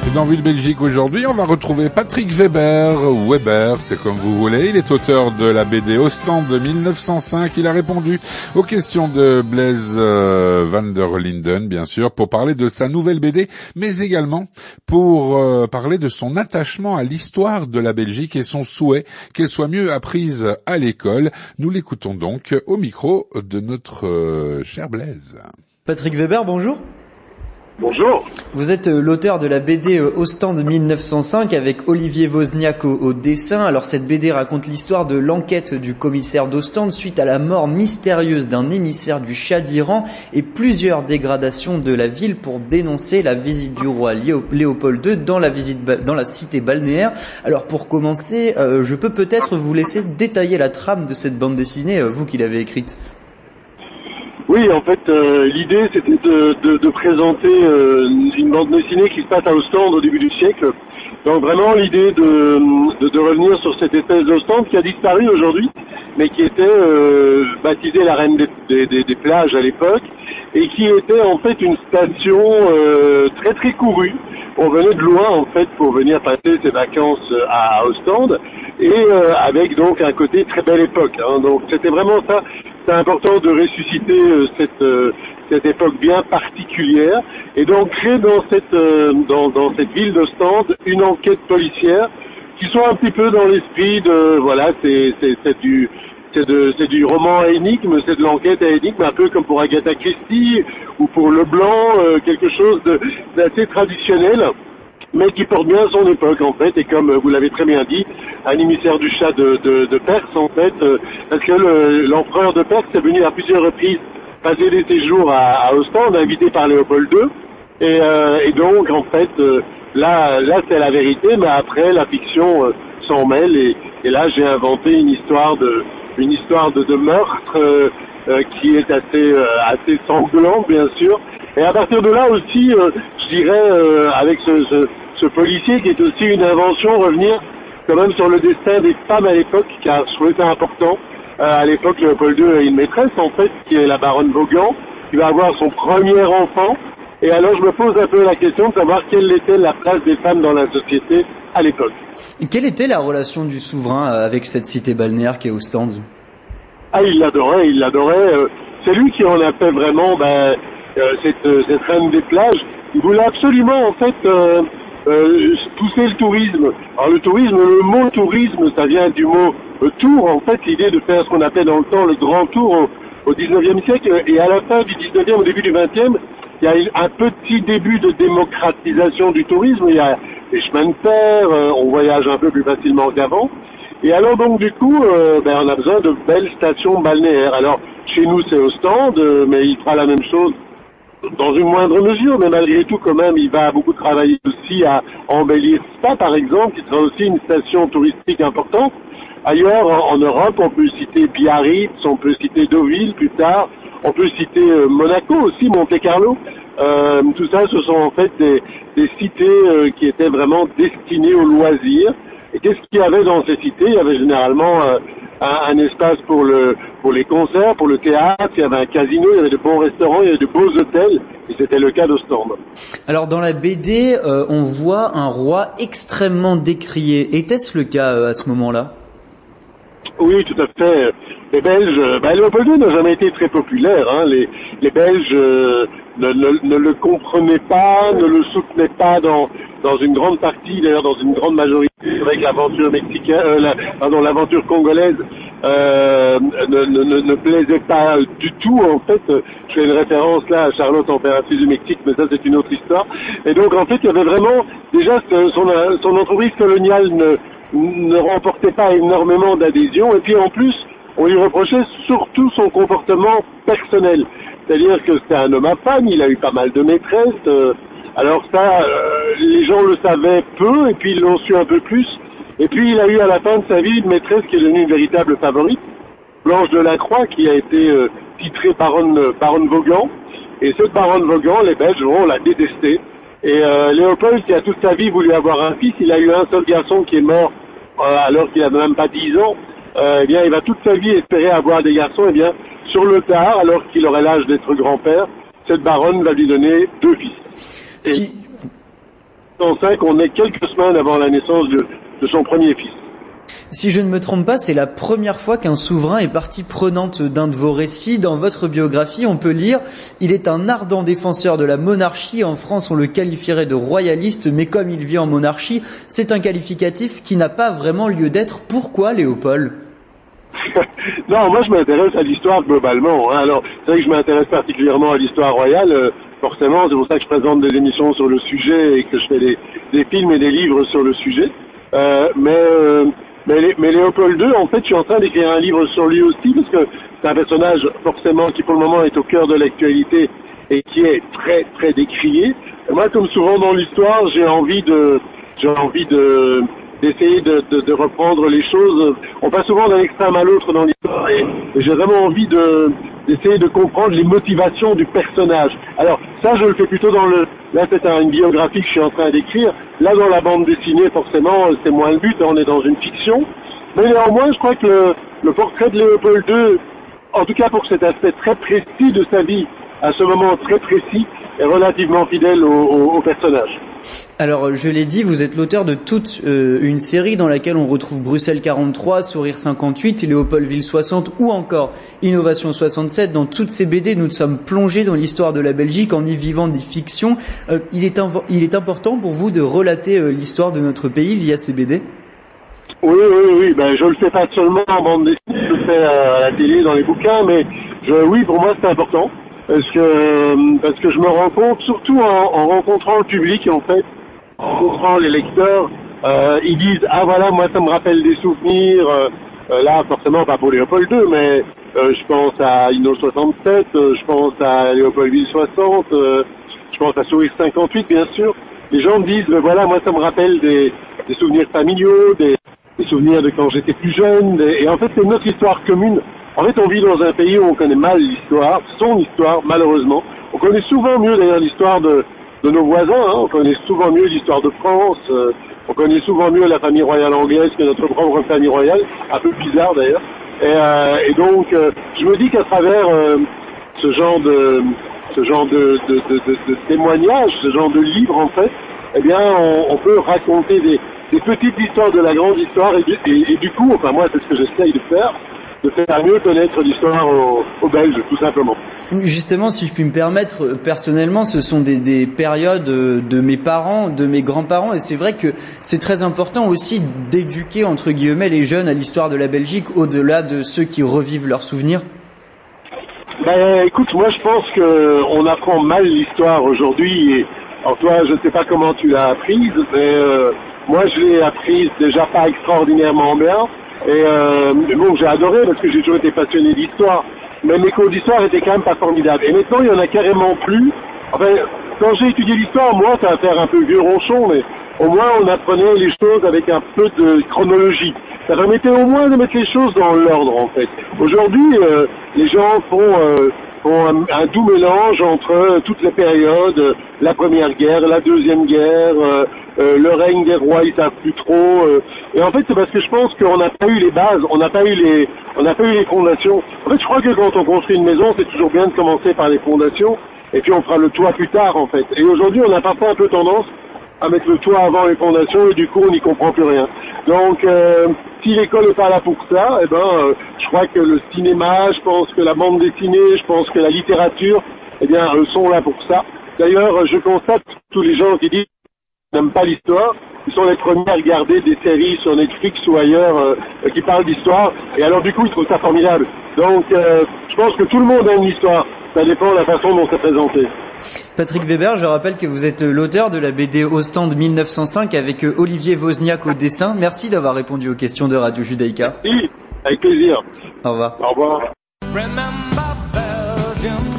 Dans Ville Belgique aujourd'hui, on va retrouver Patrick Weber. Weber, c'est comme vous voulez. Il est auteur de la BD Ostende de 1905. Il a répondu aux questions de Blaise van der Linden, bien sûr, pour parler de sa nouvelle BD, mais également pour parler de son attachement à l'histoire de la Belgique et son souhait qu'elle soit mieux apprise à l'école. Nous l'écoutons donc au micro de notre cher Blaise. Patrick Weber, bonjour. Bonjour. Vous êtes l'auteur de la BD Ostende 1905 avec Olivier Wozniak au dessin. Alors cette BD raconte l'histoire de l'enquête du commissaire d'Ostende suite à la mort mystérieuse d'un émissaire du Shah d'Iran et plusieurs dégradations de la ville pour dénoncer la visite du roi Léopold II dans la cité balnéaire. Alors pour commencer, je peux peut-être vous laisser détailler la trame de cette bande dessinée, vous qui l'avez écrite. Oui, en fait, l'idée c'était de présenter une bande dessinée qui se passe à Ostende au début du siècle. Donc vraiment l'idée de revenir sur cette espèce d'Ostende qui a disparu aujourd'hui, mais qui était baptisée la reine des plages à l'époque, et qui était en fait une station très très courue. On venait de loin en fait pour venir passer ses vacances à Ostende, et avec donc un côté très belle époque. Hein. Donc c'était vraiment ça. C'est important de ressusciter cette époque bien particulière et donc créer dans cette ville d'Ostende une enquête policière qui soit un petit peu dans l'esprit de voilà c'est du roman à énigme, c'est de l'enquête à énigme, un peu comme pour Agatha Christie ou pour Leblanc, quelque chose d'assez traditionnel, mais qui porte bien son époque en fait, et comme vous l'avez très bien dit, un émissaire du Shah de Perse en fait, parce que l'empereur de Perse est venu à plusieurs reprises passer des séjours à Ostende, invité par Léopold II, et donc en fait là c'est la vérité, mais après la fiction s'en mêle, et là j'ai inventé une histoire de meurtre qui est assez sanglante bien sûr, et à partir de là aussi je dirais avec ce policier qui est aussi une invention, revenir quand même sur le destin des femmes à l'époque, car je trouvais ça important. À l'époque, Léopold II a une maîtresse, en fait, qui est la baronne Vaughan, qui va avoir son premier enfant. Et alors, je me pose un peu la question de savoir quelle était la place des femmes dans la société à l'époque. Et quelle était la relation du souverain avec cette cité balnéaire qu'est Ostende ? Ah, il l'adorait. C'est lui qui en a fait vraiment cette reine des plages. Il voulait absolument, en fait... pousser le tourisme. Alors le tourisme, le mot tourisme, ça vient du mot tour, en fait, l'idée de faire ce qu'on appelait dans le temps le grand tour au 19e siècle, et à la fin du 19e, au début du 20e, il y a un petit début de démocratisation du tourisme, il y a les chemins de fer, on voyage un peu plus facilement qu'avant, et alors donc du coup, on a besoin de belles stations balnéaires. Alors chez nous c'est Ostende, mais il fera la même chose dans une moindre mesure, mais malgré tout, quand même, il va beaucoup travailler aussi à embellir Spa, par exemple, qui sera aussi une station touristique importante. Ailleurs, en Europe, on peut citer Biarritz, on peut citer Deauville plus tard, on peut citer Monaco aussi, Monte-Carlo. Tout ça, ce sont en fait des cités qui étaient vraiment destinées aux loisirs. Et qu'est-ce qu'il y avait dans ces cités ? Il y avait généralement un espace pour les concerts, pour le théâtre, il y avait un casino, il y avait de bons restaurants, il y avait de beaux hôtels, et c'était le cas d'Ostende. Alors dans la BD, on voit un roi extrêmement décrié. Était-ce le cas à ce moment-là ? Oui, tout à fait. Les Belges, Léopold II n'a jamais été très populaire. Hein. Les Belges ne le comprenaient pas, ne le soutenaient pas dans une grande partie, d'ailleurs dans une grande majorité. C'est vrai que l'aventure l'aventure congolaise ne plaisait pas du tout. En fait, je fais une référence là à Charlotte, empératrice du Mexique, mais ça c'est une autre histoire. Et donc en fait, il y avait vraiment déjà son entreprise coloniale ne remportait pas énormément d'adhésion, et puis en plus on lui reprochait surtout son comportement personnel, c'est-à-dire que c'était un homme à femme, il a eu pas mal de maîtresses, alors ça les gens le savaient peu, et puis ils l'ont su un peu plus, et puis il a eu à la fin de sa vie une maîtresse qui est devenue une véritable favorite, Blanche de la Croix, qui a été titrée baronne Vaughan, et cette baronne Vaughan, les Belges l'a détestée. Et Léopold, qui a toute sa vie voulu avoir un fils, il a eu un seul garçon qui est mort alors qu'il n'avait même pas 10 ans. Eh bien, il va toute sa vie espérer avoir des garçons. Eh bien, sur le tard, alors qu'il aurait l'âge d'être grand-père, cette baronne va lui donner 2 fils. 1905, on est quelques semaines avant la naissance de son premier fils. Si je ne me trompe pas, c'est la première fois qu'un souverain est partie prenante d'un de vos récits. Dans votre biographie, on peut lire « Il est un ardent défenseur de la monarchie. En France, on le qualifierait de royaliste, mais comme il vit en monarchie, c'est un qualificatif qui n'a pas vraiment lieu d'être. Pourquoi, Léopold ?» Non, moi je m'intéresse à l'histoire globalement. Alors, c'est vrai que je m'intéresse particulièrement à l'histoire royale. Forcément, c'est pour ça que je présente des émissions sur le sujet et que je fais des films et des livres sur le sujet. Mais Léopold II, en fait, je suis en train d'écrire un livre sur lui aussi, parce que c'est un personnage, forcément, qui pour le moment est au cœur de l'actualité et qui est très, très décrié. Et moi, comme souvent dans l'histoire, j'ai envie d'essayer de reprendre les choses. On passe souvent d'un extrême à l'autre dans l'histoire et j'ai vraiment envie d'essayer de comprendre les motivations du personnage. Alors, ça, je le fais plutôt là, c'est une biographie que je suis en train d'écrire. Là, dans la bande dessinée, forcément, c'est moins le but, on est dans une fiction. Mais néanmoins, je crois que le portrait de Léopold II, en tout cas pour cet aspect très précis de sa vie, à ce moment très précis, est relativement fidèle au personnage. Alors, je l'ai dit, vous êtes l'auteur de toute une série dans laquelle on retrouve Bruxelles 43, Sourire 58, Léopoldville 60 ou encore Innovation 67. Dans toutes ces BD, nous sommes plongés dans l'histoire de la Belgique en y vivant des fictions. Il est important pour vous de relater l'histoire de notre pays via ces BD ? Oui. Ben, je le fais pas seulement en bande dessinée, je le fais à la télé, dans les bouquins, mais oui, pour moi, c'est important. Parce que je me rends compte, surtout en rencontrant le public, en fait, en rencontrant les lecteurs, ils disent « Ah voilà, moi ça me rappelle des souvenirs, là forcément pas pour Léopold II, mais je pense à Inno 67, je pense à Léopoldville 60, je pense à Sourire 58 bien sûr. » Les gens me disent « Voilà, moi ça me rappelle des souvenirs familiaux, des souvenirs de quand j'étais plus jeune, et en fait c'est notre histoire commune. » En fait, on vit dans un pays où on connaît mal l'histoire, son histoire, malheureusement. On connaît souvent mieux, d'ailleurs, l'histoire de nos voisins. Hein. On connaît souvent mieux l'histoire de France. On connaît souvent mieux la famille royale anglaise que notre propre famille royale. Un peu bizarre, d'ailleurs. Et donc, je me dis qu'à travers ce genre de témoignages, ce genre de livres, en fait, eh bien, on peut raconter des petites histoires de la grande histoire. Et du coup, enfin, moi, c'est ce que j'essaye de faire mieux connaître l'histoire aux Belges, tout simplement. Justement, si je puis me permettre, personnellement, ce sont des périodes de mes parents, de mes grands-parents, et c'est vrai que c'est très important aussi d'éduquer, entre guillemets, les jeunes à l'histoire de la Belgique, au-delà de ceux qui revivent leurs souvenirs. Ben, écoute, moi, je pense qu'on apprend mal l'histoire aujourd'hui, et alors toi, je ne sais pas comment tu l'as apprise, mais moi, je l'ai apprise déjà pas extraordinairement bien. Et bon, j'ai adoré parce que j'ai toujours été passionné d'histoire, mais mes cours d'histoire étaient quand même pas formidables. Et maintenant, il y en a carrément plus. Enfin, quand j'ai étudié l'histoire, moi, ça va faire un peu vieux ronchon, mais au moins on apprenait les choses avec un peu de chronologie. Ça permettait au moins de mettre les choses dans l'ordre, en fait. Aujourd'hui, les gens font un doux mélange entre toutes les périodes, la Première Guerre, la Deuxième Guerre, le règne des rois, ils savent plus trop. Et en fait, c'est parce que je pense qu'on n'a pas eu les bases, on n'a pas eu les fondations. En fait, je crois que quand on construit une maison, c'est toujours bien de commencer par les fondations, et puis on fera le toit plus tard, en fait. Et aujourd'hui, on a parfois un peu tendance à mettre le toit avant les fondations, et du coup, on n'y comprend plus rien. Donc, si l'école n'est pas là pour ça, je crois que le cinéma, je pense que la bande dessinée, je pense que la littérature, sont là pour ça. D'ailleurs, je constate que tous les gens qui disent qu'ils n'aiment pas l'histoire, ils sont les premiers à regarder des séries sur Netflix ou ailleurs qui parlent d'histoire, et alors du coup, ils trouvent ça formidable. Donc, je pense que tout le monde a une histoire. Ça dépend de la façon dont c'est présenté. Patrick Weber, je rappelle que vous êtes l'auteur de la BD Ostende 1905 avec Olivier Wozniak au dessin. Merci d'avoir répondu aux questions de Radio Judaïka. Oui, avec plaisir. Au revoir. Au revoir.